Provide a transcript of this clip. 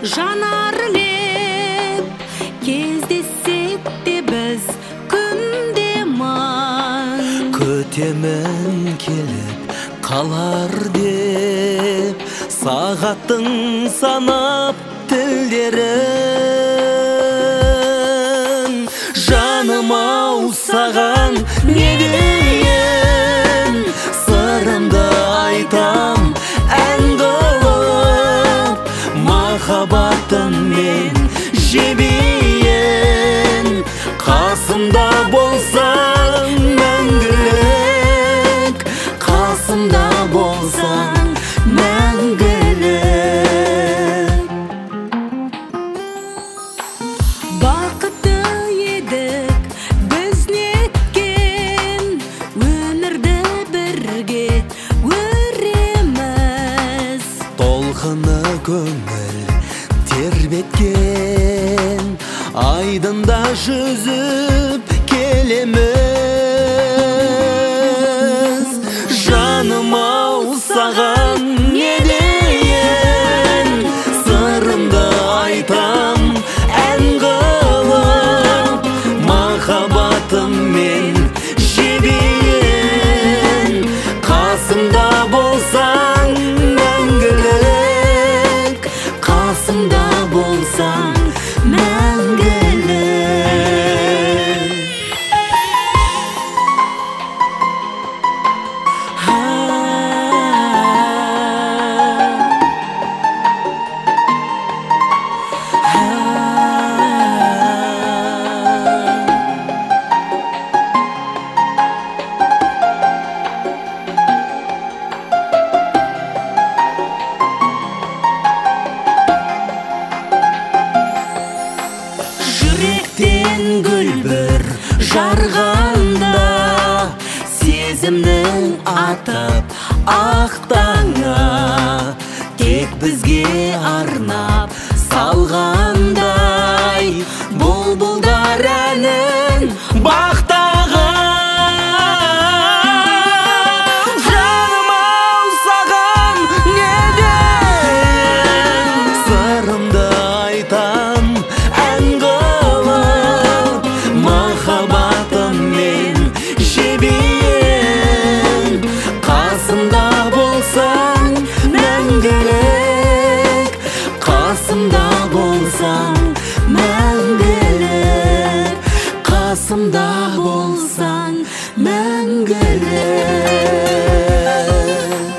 жанарлеп кездессек те біз күнде маң күтемін келіп қалар деп сағаттың санап тілдерін жаным-ау саған не дейін сырымды айтам ән қылып махаббатым мен жебейін қасымда болсаң мәңгілік қасымда болсаң мәңгілік бақытты едік біз неткен өмірді бірге өреміз толқыны көңіл тербеткен айдында жүзіп келеміз жаным-ау саған не дейін сырымды айтам ән қылып махаббатым мен жебейін қасымда болсаң мәңгілік қасымда болсаң мәңгілік жүректен гүл бір жарғанда сезімнің атып ақ таңы тек бізге арнап салғандай бұлбұлдар әнін бақтаған жаным-ау саған не дейін сырымды айтам ән қылып махаббатым мен жебейін қасымда болсаң мәңгілік қасымда болсаң мәңгілік қасымда болсаң мәңгілік